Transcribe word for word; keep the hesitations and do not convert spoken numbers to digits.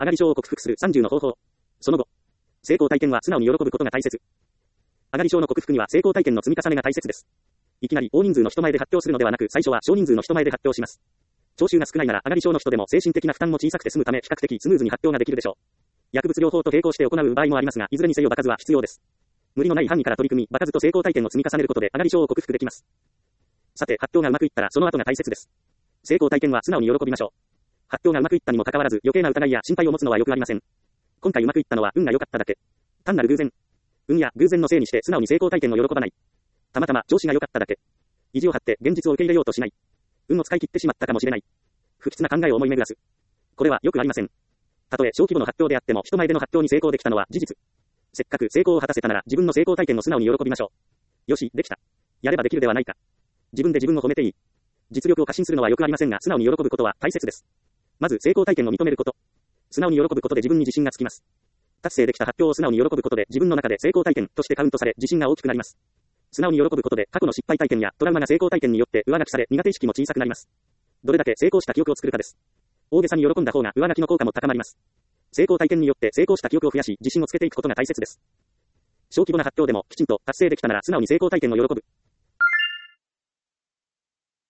上がり症を克服するさんじゅうの方法。その後。成功体験は素直に喜ぶことが大切。上がり症の克服には成功体験の積み重ねが大切です。いきなり大人数の人前で発表するのではなく、最初は少人数の人前で発表します。聴衆が少ないなら上がり症の人でも精神的な負担も小さくて済むため比較的スムーズに発表ができるでしょう。薬物療法と並行して行う場合もありますが、いずれにせよ場数は必要です。無理のない範囲から取り組み、場数と成功体験を積み重ねることで上がり症を克服できます。さて、発表がうまくいったらその後が大切です。成功体験は素直に喜びましょう。発表がうまくいったにもかかわらず余計な疑いや心配を持つのはよくありません。今回うまくいったのは運が良かっただけ。単なる偶然。運や偶然のせいにして素直に成功体験を喜ばない。たまたま調子が良かっただけ。意地を張って現実を受け入れようとしない。運を使い切ってしまったかもしれない。不吉な考えを思い巡らす。これはよくありません。たとえ小規模の発表であっても人前での発表に成功できたのは事実。せっかく成功を果たせたなら自分の成功体験を素直に喜びましょう。よし、できた。やればできるではないか。自分で自分を褒めていい。実力を過信するのはよくありませんが、素直に喜ぶことは大切です。まず成功体験を認めること。素直に喜ぶことで自分に自信がつきます。達成できた発表を素直に喜ぶことで自分の中で成功体験としてカウントされ自信が大きくなります。素直に喜ぶことで過去の失敗体験やトラウマが成功体験によって上書きされ苦手意識も小さくなります。どれだけ成功した記憶を作るかです。大げさに喜んだ方が上書きの効果も高まります。成功体験によって成功した記憶を増やし自信をつけていくことが大切です。小規模な発表でもきちんと達成できたなら素直に成功体験を喜ぶ。